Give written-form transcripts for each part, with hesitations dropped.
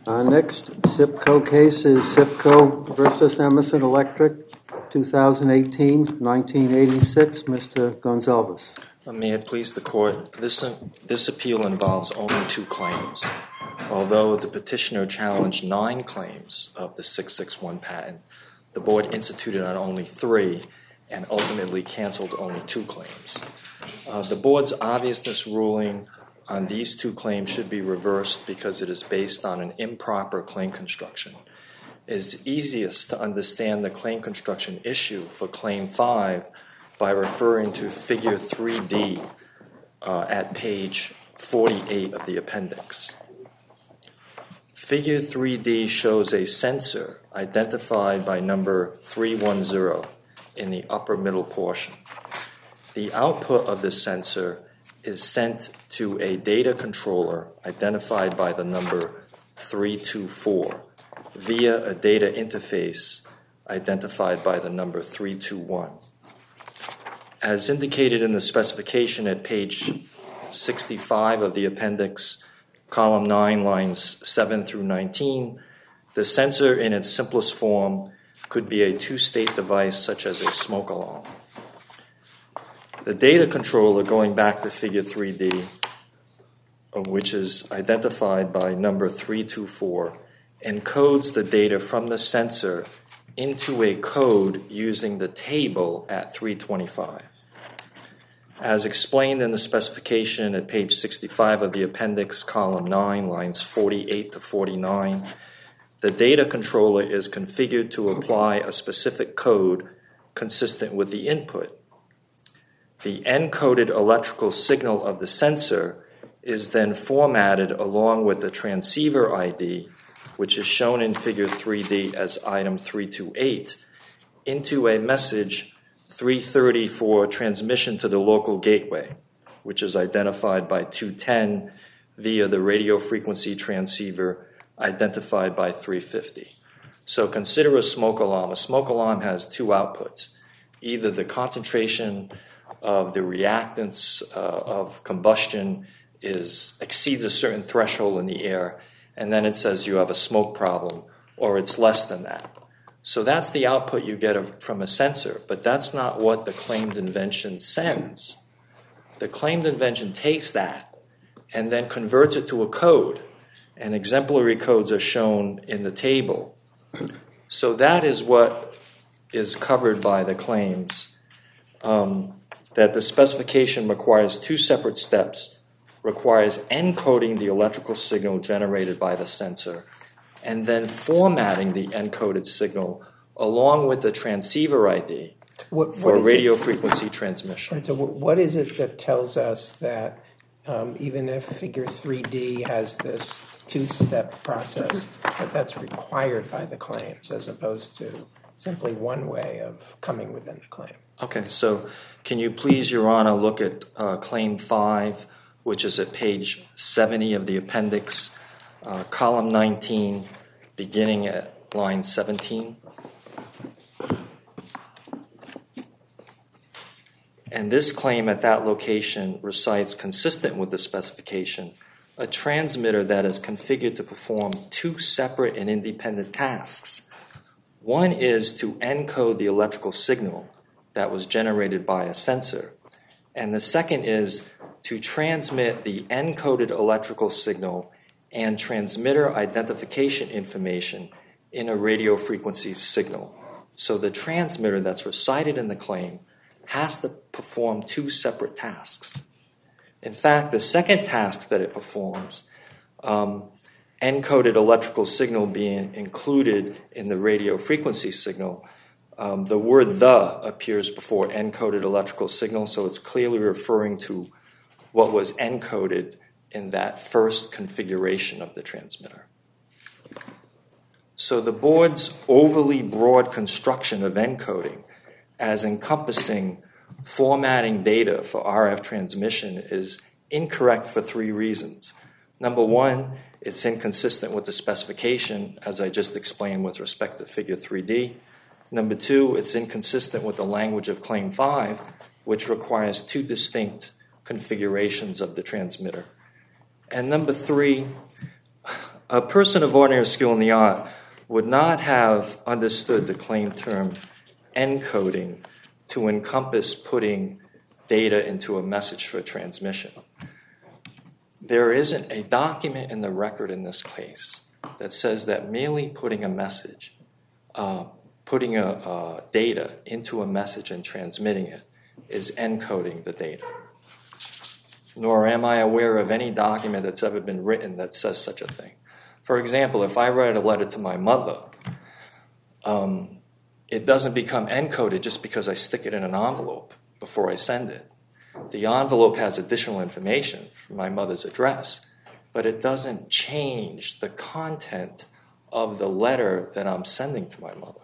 Our next SIPCO case is SIPCO versus Emerson Electric, 2018-1986. Mr. Gonzalez. May it please the Court, this appeal involves only 2 claims. Although the petitioner challenged 9 claims of the 661 patent, the Board instituted on only 3 and ultimately canceled only 2 claims. The Board's obviousness ruling on these 2 claims should be reversed because it is based on an improper claim construction. It is easiest to understand the claim construction issue for Claim 5 by referring to Figure 3D at page 48 of the appendix. Figure 3D shows a sensor identified by number 310 in the upper middle portion. The output of the sensor is sent to a data controller identified by the number 324 via a data interface identified by the number 321. As indicated in the specification at page 65 of the appendix, column 9, lines 7 through 19, the sensor in its simplest form could be a 2-state device such as a smoke alarm. The data controller, going back to Figure 3D, which is identified by number 324, encodes the data from the sensor into a code using the table at 325. As explained in the specification at page 65 of the appendix, column 9, lines 48 to 49, the data controller is configured to apply a specific code consistent with the input. The encoded electrical signal of the sensor is then formatted along with the transceiver ID, which is shown in Figure 3D as item 328, into a message 330 for transmission to the local gateway, which is identified by 210 via the radio frequency transceiver identified by 350. So consider a smoke alarm. A smoke alarm has 2 outputs, either the concentration of the reactants of combustion exceeds a certain threshold in the air, and then it says you have a smoke problem, or it's less than that. So that's the output you get from a sensor, but that's not what the claimed invention sends. The claimed invention takes that and then converts it to a code, and exemplary codes are shown in the table. So that is what is covered by the claims, that the specification requires 2 separate steps, requires encoding the electrical signal generated by the sensor, and then formatting the encoded signal along with the transceiver ID for radio frequency transmission. Right, so what is it that tells us that even if Figure 3D has this 2-step process, that's required by the claims as opposed to simply one way of coming within the claim? Okay, so can you please, Your Honor, look at Claim 5, which is at page 70 of the appendix, column 19, beginning at line 17. And this claim at that location recites, consistent with the specification, a transmitter that is configured to perform 2 separate and independent tasks. One is to encode the electrical signal that was generated by a sensor, and the second is to transmit the encoded electrical signal and transmitter identification information in a radio frequency signal. So the transmitter that's recited in the claim has to perform 2 separate tasks. In fact, the second task that it performs, encoded electrical signal being included in the radio frequency signal, the word "the" appears before encoded electrical signal, so it's clearly referring to what was encoded in that first configuration of the transmitter. So the board's overly broad construction of encoding as encompassing formatting data for RF transmission is incorrect for 3 reasons. Number 1, it's inconsistent with the specification, as I just explained with respect to Figure 3D. Number 2, it's inconsistent with the language of Claim 5, which requires 2 distinct configurations of the transmitter. And number 3, A person of ordinary skill in the art would not have understood the claim term encoding to encompass putting data into a message for transmission. There isn't a document in the record in this case that says that merely putting a message, putting a data into a message and transmitting it is encoding the data. Nor am I aware of any document that's ever been written that says such a thing. For example, if I write a letter to my mother, it doesn't become encoded just because I stick it in an envelope before I send it. The envelope has additional information from my mother's address, but it doesn't change the content of the letter that I'm sending to my mother.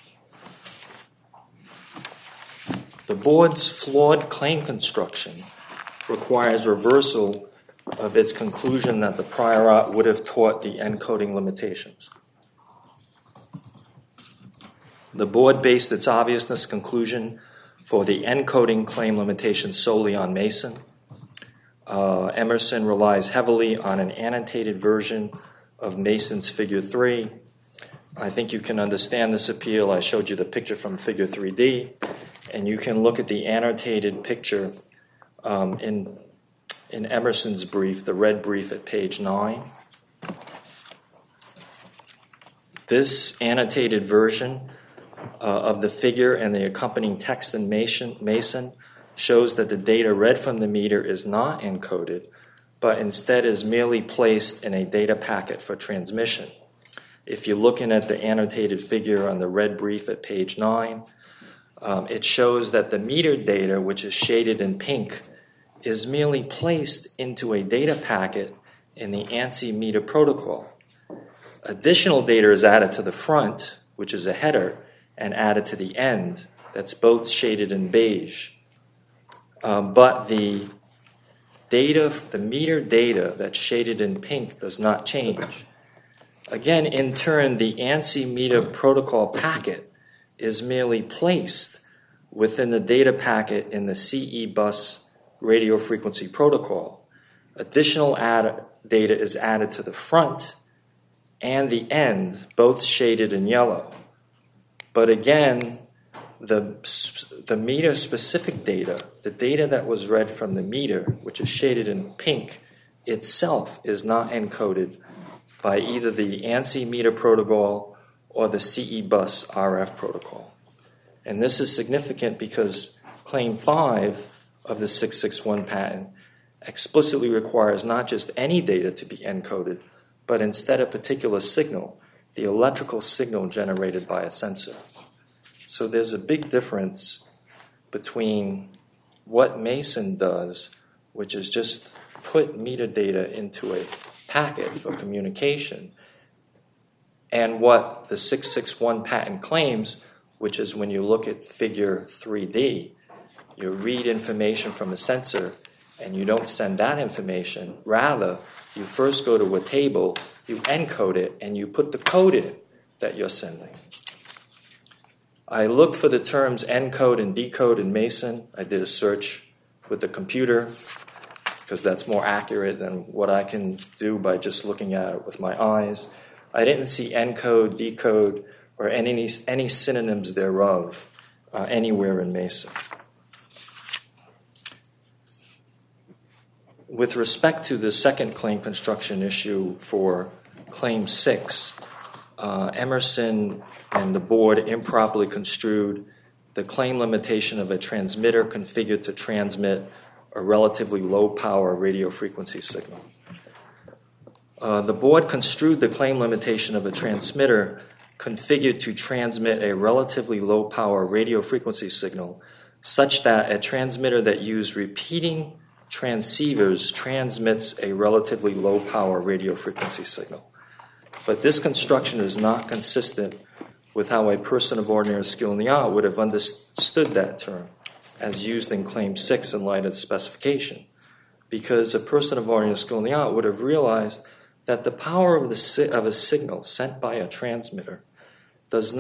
The board's flawed claim construction requires reversal of its conclusion that the prior art would have taught the encoding limitations. The board based its obviousness conclusion for the encoding claim limitation solely on Mason. Emerson relies heavily on an annotated version of Mason's Figure 3. I think you can understand this appeal. I showed you the picture from Figure 3D, and you can look at the annotated picture in Emerson's brief, the red brief at page 9. This annotated version of the figure and the accompanying text in Mason shows that the data read from the meter is not encoded, but instead is merely placed in a data packet for transmission. If you're looking at the annotated figure on the red brief at page 9, it shows that the meter data, which is shaded in pink, is merely placed into a data packet in the ANSI meter protocol. Additional data is added to the front, which is a header, and added to the end, that's both shaded in beige. But the meter data that's shaded in pink does not change. Again, in turn, the ANSI meter protocol packet is merely placed within the data packet in the CE bus radio frequency protocol. Additional data is added to the front and the end, both shaded in yellow. But again, the meter-specific data, the data that was read from the meter, which is shaded in pink, itself is not encoded by either the ANSI meter protocol or the CE bus RF protocol. And this is significant because Claim 5 of the 661 patent explicitly requires not just any data to be encoded, but instead a particular signal, the electrical signal generated by a sensor. So there's a big difference between what Mason does, which is just put meter data into a packet for communication, and what the 661 patent claims, which is when you look at Figure 3D, you read information from a sensor and you don't send that information. Rather, you first go to a table, you encode it, and you put the code in that you're sending. I looked for the terms encode and decode in Mason. I did a search with the computer because that's more accurate than what I can do by just looking at it with my eyes. I didn't see encode, decode, or any synonyms thereof anywhere in Mason. With respect to the second claim construction issue for Claim 6, Emerson and the board improperly construed the claim limitation of a transmitter configured to transmit a relatively low-power radio frequency signal. The board construed the claim limitation of a transmitter configured to transmit a relatively low-power radio frequency signal such that a transmitter that used repeating transceivers transmits a relatively low-power radio frequency signal. But this construction is not consistent with how a person of ordinary skill in the art would have understood that term as used in Claim 6 in light of the specification, because a person of ordinary skill in the art would have realized that the power of a signal sent by a transmitter depends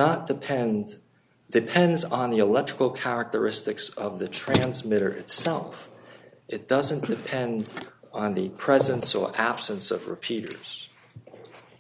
on the electrical characteristics of the transmitter itself. It doesn't depend on the presence or absence of repeaters.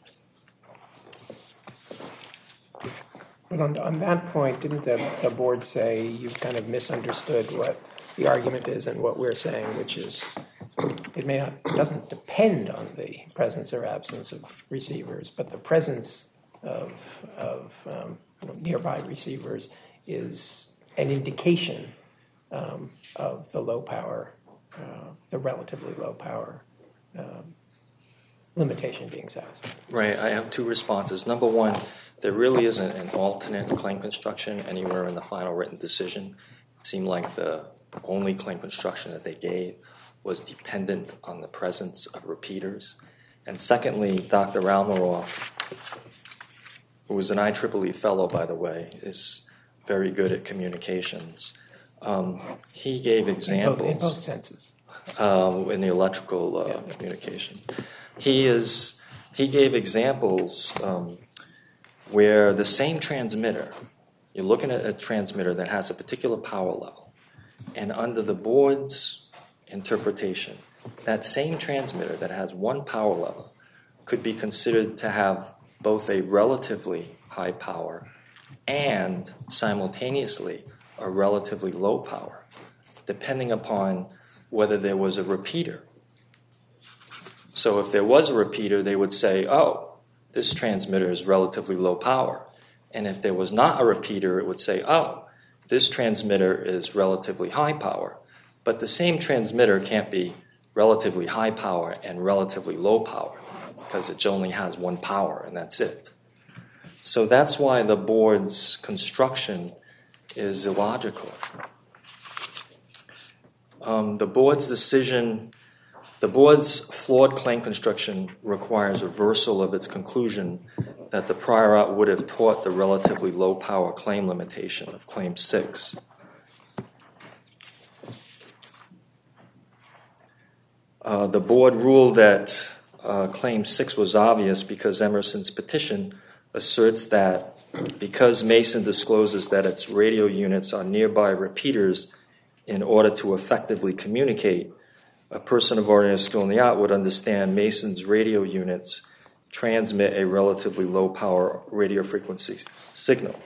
But on that point, didn't the board say you've kind of misunderstood what the argument is and what we're saying, which is it doesn't depend on the presence or absence of receivers, but the presence of nearby receivers is an indication of the low power, the relatively low power limitation being satisfied. Right. I have two responses. Number one, there really isn't an alternate claim construction anywhere in the final written decision. It seemed like the only claim construction that they gave was dependent on the presence of repeaters. And secondly, Dr. Almiroth, who was an IEEE fellow, by the way, is very good at communications. He gave examples. In both senses. In the electrical communication. He gave examples where the same transmitter, you're looking at a transmitter that has a particular power level, and under the board's interpretation, that same transmitter that has one power level could be considered to have both a relatively high power and simultaneously a relatively low power, depending upon whether there was a repeater. So if there was a repeater, they would say, oh, this transmitter is relatively low power. And if there was not a repeater, it would say, oh, this transmitter is relatively high power. But the same transmitter can't be relatively high power and relatively low power because it only has one power and that's it. So that's why the board's construction is illogical. The board's flawed claim construction requires reversal of its conclusion that the prior art would have taught the relatively low power claim limitation of Claim 6. The board ruled that Claim 6 was obvious because Emerson's petition asserts that because Mason discloses that its radio units are nearby repeaters in order to effectively communicate, a person of ordinary skill in the art would understand Mason's radio units transmit a relatively low power radio frequency signal.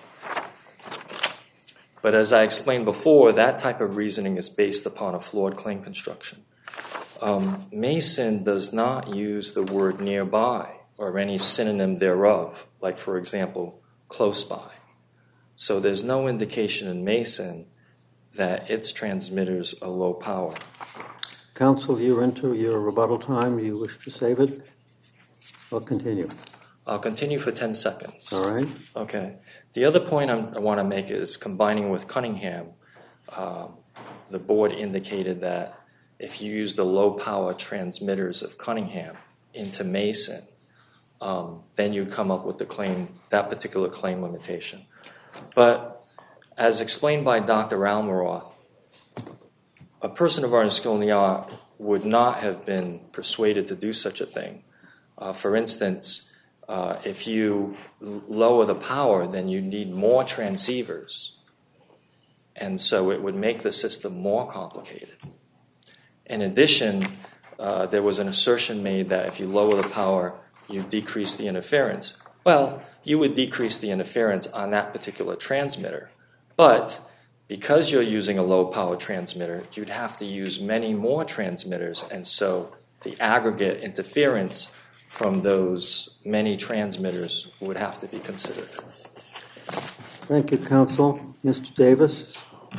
But as I explained before, that type of reasoning is based upon a flawed claim construction. Mason does not use the word nearby or any synonym thereof, like, for example, close by. So there's no indication in Mason that its transmitters are low power. Counsel, you're into your rebuttal time. You wish to save it? Or continue? I'll continue for 10 seconds. All right. Okay. The other point I want to make is combining with Cunningham. The board indicated that if you use the low power transmitters of Cunningham into Mason, then you'd come up with the claim, that particular claim limitation. But as explained by Dr. Almiroth, a person of art skill in the art would not have been persuaded to do such a thing. For instance, if you lower the power, then you need more transceivers. And so it would make the system more complicated. In addition, there was an assertion made that if you lower the power, you decrease the interference. Well, you would decrease the interference on that particular transmitter. But because you're using a low-power transmitter, you'd have to use many more transmitters, and so the aggregate interference from those many transmitters would have to be considered. Thank you, Counsel. Mr. Davis?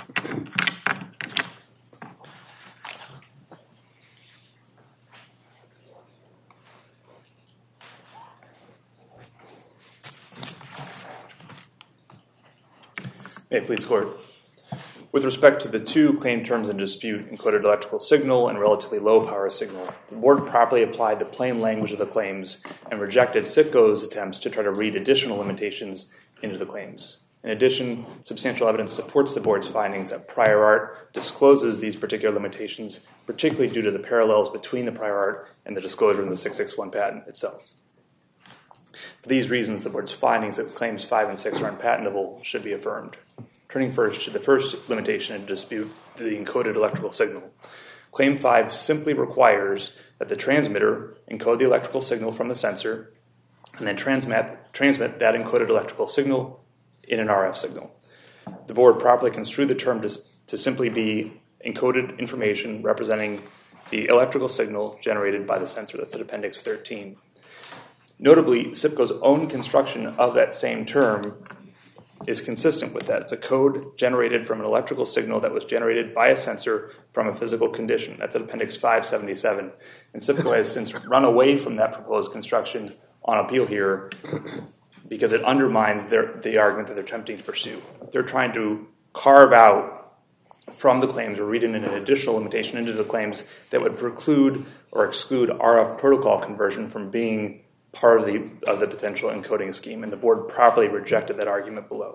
May it please the Court. With respect to the two claim terms in dispute, encoded electrical signal and relatively low power signal, the board properly applied the plain language of the claims and rejected CITGO's attempts to try to read additional limitations into the claims. In addition, substantial evidence supports the board's findings that prior art discloses these particular limitations, particularly due to the parallels between the prior art and the disclosure in the 661 patent itself. For these reasons, the board's findings that claims 5 and 6 are unpatentable should be affirmed. Turning first to the first limitation in dispute, the encoded electrical signal. Claim 5 simply requires that the transmitter encode the electrical signal from the sensor and then transmit that encoded electrical signal in an RF signal. The board properly construed the term to simply be encoded information representing the electrical signal generated by the sensor. That's at Appendix 13. Notably, SIPCO's own construction of that same term is consistent with that. It's a code generated from an electrical signal that was generated by a sensor from a physical condition. That's at Appendix 577. And SIPCO has since run away from that proposed construction on appeal here because it undermines the argument that they're attempting to pursue. They're trying to carve out from the claims or read in an additional limitation into the claims that would preclude or exclude RF protocol conversion from being part of the potential encoding scheme, and the board properly rejected that argument below.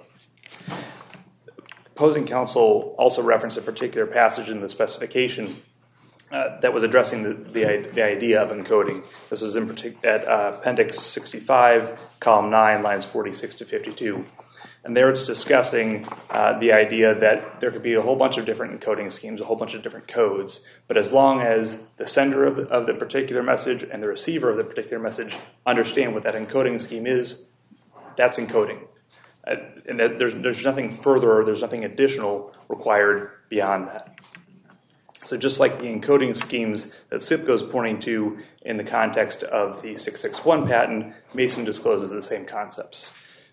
Opposing counsel also referenced a particular passage in the specification that was addressing the idea of encoding. This was in at Appendix 65, Column 9, lines 46 to 52. And there it's discussing the idea that there could be a whole bunch of different encoding schemes, a whole bunch of different codes, but as long as the sender of the particular message and the receiver of the particular message understand what that encoding scheme is, that's encoding. And that there's nothing further or there's nothing additional required beyond that. So just like the encoding schemes that SIPCO is pointing to in the context of the 661 patent, Mason discloses the same concepts.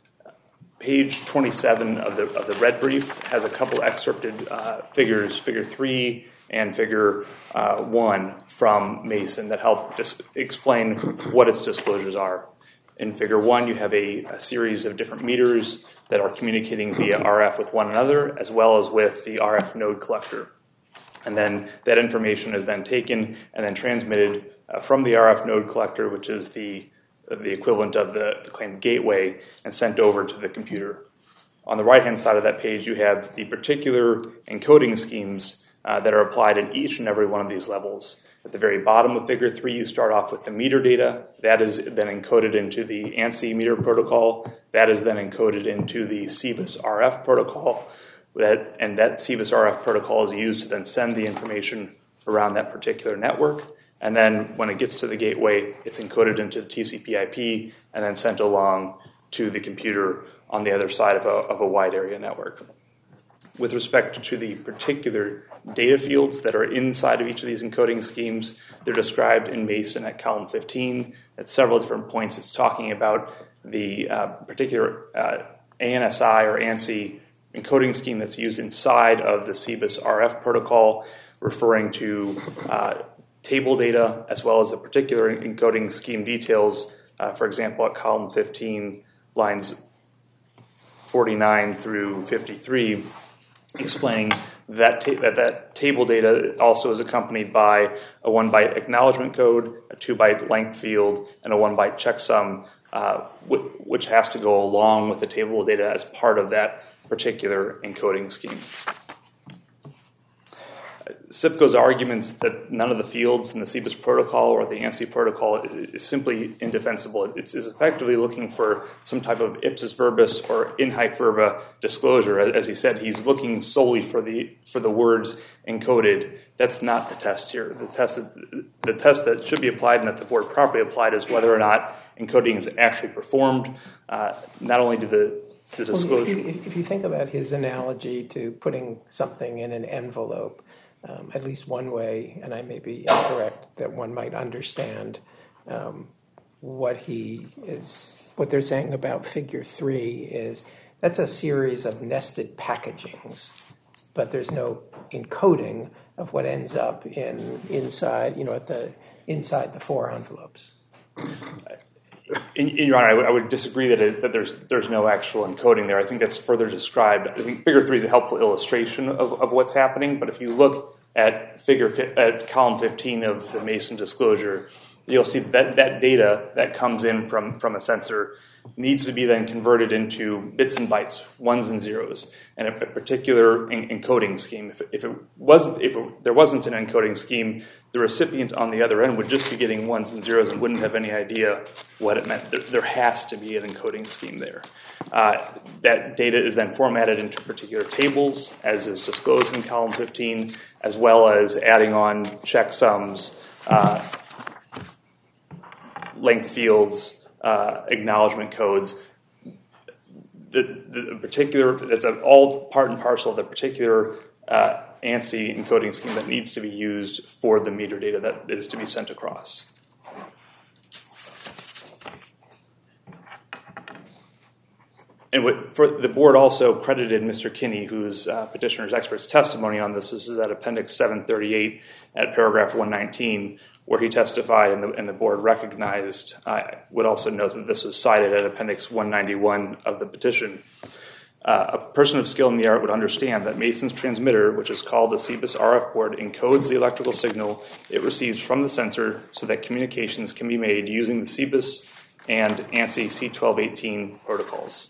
Page 27 of the red brief has a couple excerpted figures, Figure 3 and Figure 1 from Mason that help explain what its disclosures are. In Figure 1, you have a series of different meters that are communicating via RF with one another, as well as with the RF node collector. And then that information is then taken and then transmitted from the RF node collector, which is the equivalent of the claimed gateway, and sent over to the computer. On the right-hand side of that page, you have the particular encoding schemes that are applied in each and every one of these levels. At the very bottom of Figure 3, you start off with the meter data. That is then encoded into the ANSI meter protocol. That is then encoded into the CBUS RF protocol. And that CBUS RF protocol is used to then send the information around that particular network. And then when it gets to the gateway, it's encoded into TCP/IP and then sent along to the computer on the other side of a wide area network. With respect to the particular data fields that are inside of each of these encoding schemes, they're described in Mason at column 15. At several different points, it's talking about the particular ANSI or ANSI encoding scheme that's used inside of the CBUS RF protocol, referring to table data as well as the particular encoding scheme details. For example, at column 15, lines 49 through 53, explaining that that table data also is accompanied by a 1-byte acknowledgement code, a 2-byte length field, and a 1-byte checksum, which has to go along with the table data as part of that particular encoding scheme. SIPCO's arguments that none of the fields in the CBUS protocol or the ANSI protocol is simply indefensible. It's effectively looking for some type of ipsis verbis or in haec verba disclosure. As he said, he's looking solely for the words encoded. That's not the test here. The test that should be applied and that the board properly applied is whether or not encoding is actually performed. Not only do the disclosure. Well, if you think about his analogy to putting something in an envelope, at least one way, and I may be incorrect, that one might understand what they're saying about Figure 3 is that's a series of nested packagings, but there's no encoding of what ends up inside the 4 envelopes. Your Honor, I would disagree that there's no actual encoding there. I think that's further described. I think Figure 3 is a helpful illustration of what's happening, but if you look at column 15 of the Mason disclosure, you'll see that data that comes in from a sensor needs to be then converted into bits and bytes, ones and zeros, and a particular encoding scheme. If there wasn't an encoding scheme, the recipient on the other end would just be getting ones and zeros and wouldn't have any idea what it meant. There has to be an encoding scheme there. That data is then formatted into particular tables, as is disclosed in column 15, as well as adding on checksums, length fields, acknowledgement codes. the particular, that's all part and parcel of the particular ANSI encoding scheme that needs to be used for the meter data that is to be sent across. And for the board also credited Mr. Kinney, who's petitioner's expert's testimony on this. This is at Appendix 738 at paragraph 119, where he testified and the board recognized. I would also note that this was cited at Appendix 191 of the petition. A person of skill in the art would understand that Mason's transmitter, which is called the CBIS RF board, encodes the electrical signal it receives from the sensor so that communications can be made using the CBIS and ANSI C1218 protocols.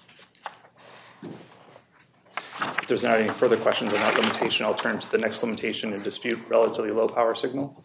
If there's not any further questions on that limitation, I'll turn to the next limitation in dispute, relatively low power signal.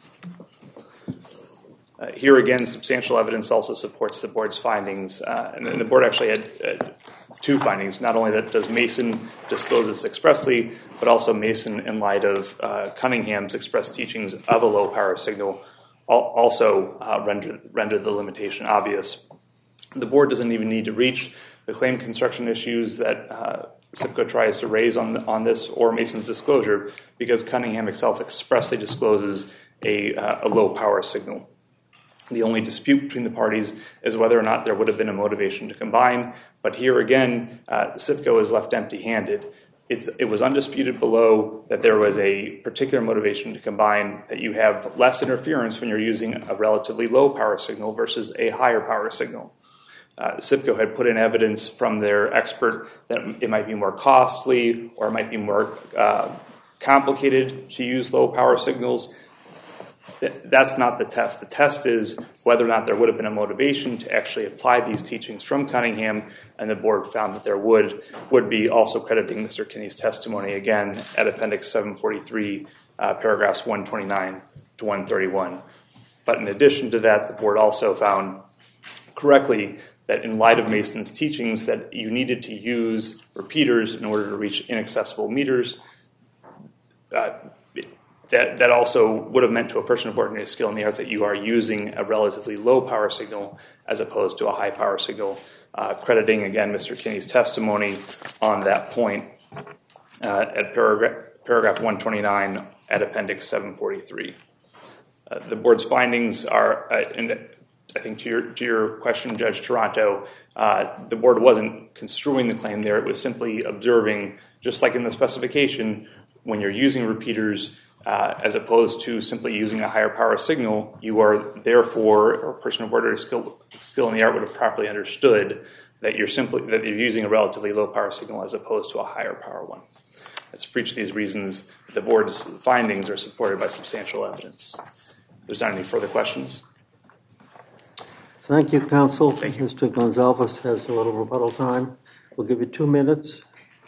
Here again, substantial evidence also supports the board's findings. And the board actually had two findings, not only that does Mason disclose this expressly, but also Mason, in light of Cunningham's express teachings of a low power signal, also render the limitation obvious. The board doesn't even need to reach the claim construction issues that SIPCO tries to raise on this or Mason's disclosure, because Cunningham itself expressly discloses a low power signal. The only dispute between the parties is whether or not there would have been a motivation to combine. But here again, SIPCO is left empty-handed. It was undisputed below that there was a particular motivation to combine, that you have less interference when you're using a relatively low power signal versus a higher power signal. SIPCO had put in evidence from their expert that it might be more costly or it might be more complicated to use low power signals. That's not the test. The test is whether or not there would have been a motivation to actually apply these teachings from Cunningham, and the board found that there would be, also crediting Mr. Kinney's testimony again at Appendix 743, paragraphs 129 to 131. But in addition to that, the board also found correctly that in light of Mason's teachings that you needed to use repeaters in order to reach inaccessible meters. That also would have meant to a person of ordinary skill in the art that you are using a relatively low power signal as opposed to a high power signal, crediting again Mr. Kinney's testimony on that point at paragraph 129 at Appendix 743. The board's findings are, and I think to your question, Judge Toronto, the board wasn't construing the claim there. It was simply observing, just like in the specification, when you're using repeaters, as opposed to simply using a higher power signal, you are therefore, or a person of ordinary skill in the art would have properly understood that you're using a relatively low power signal as opposed to a higher power one. As for each of these reasons, the board's findings are supported by substantial evidence. If there's not any further questions. Thank you, counsel. Thank you. Mr. Gonzalez has a little rebuttal time. We'll give you 2 minutes.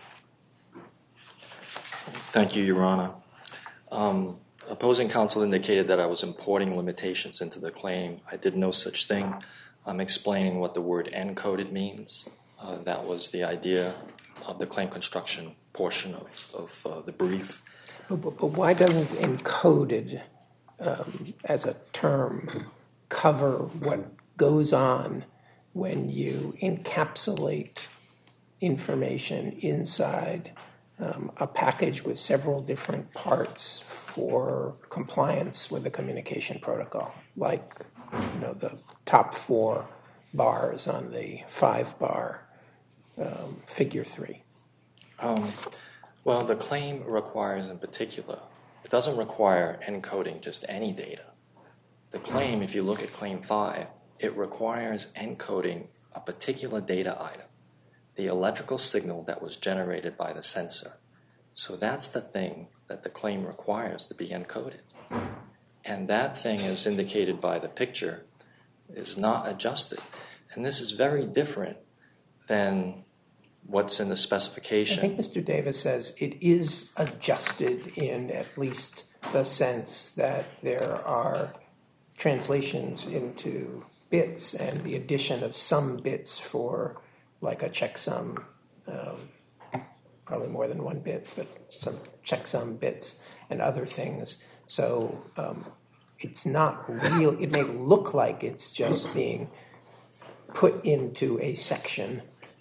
Thank you, Your Honor. Opposing counsel indicated that I was importing limitations into the claim. I did no such thing. I'm explaining what the word encoded means. That was the idea of the claim construction portion of the brief. But why doesn't encoded as a term cover what goes on when you encapsulate information inside a package with several different parts for compliance with the communication protocol, like the top 4 bars on the 5-bar figure 3? Well, the claim requires in particular, it doesn't require encoding just any data. The claim, if you look at Claim 5, it requires encoding a particular data item, the electrical signal that was generated by the sensor. So that's the thing that the claim requires to be encoded. And that thing, as indicated by the picture, is not adjusted. And this is very different than what's in the specification. I think Mr. Davis says it is adjusted in at least the sense that there are translations into bits and the addition of some bits for like a checksum, probably more than 1 bit, but some checksum bits and other things. So it's not real. It may look like it's just being put into a section,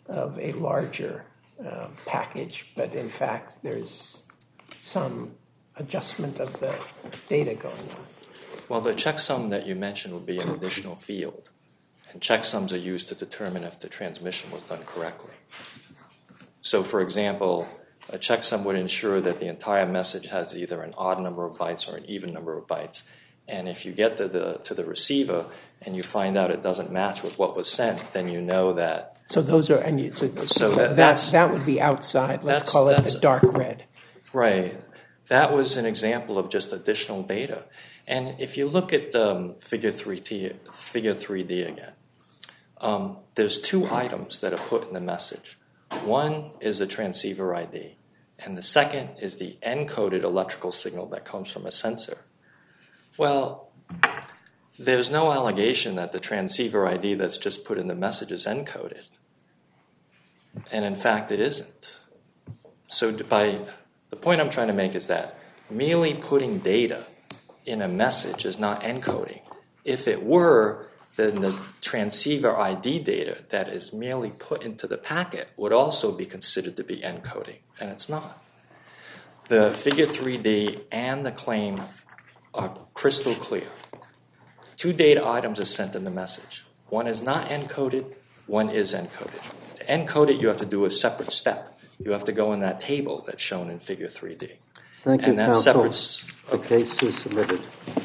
of a larger package, but in fact there's some adjustment of the data going on. Well, the checksum that you mentioned would be an additional field, and checksums are used to determine if the transmission was done correctly. So, for example, a checksum would ensure that the entire message has either an odd number of bytes or an even number of bytes. And if you get to the receiver and you find out it doesn't match with what was sent, then you know that. So those are, and that would be outside. Let's call it the dark red. Right. That was an example of just additional data. And if you look at Figure 3D again, there's two items that are put in the message. One is the transceiver ID, and the second is the encoded electrical signal that comes from a sensor. Well, there's no allegation that the transceiver ID that's just put in the message is encoded. And in fact, it isn't. So the point I'm trying to make is that merely putting data in a message is not encoding. If it were, then the transceiver ID data that is merely put into the packet would also be considered to be encoding, and it's not. The Figure 3D and the claim are crystal clear. Two data items are sent in the message. One is not encoded, one is encoded. To encode it, you have to do a separate step. You have to go in that table that's shown in Figure 3D. Thank you, and that counsel. separates. The case is submitted.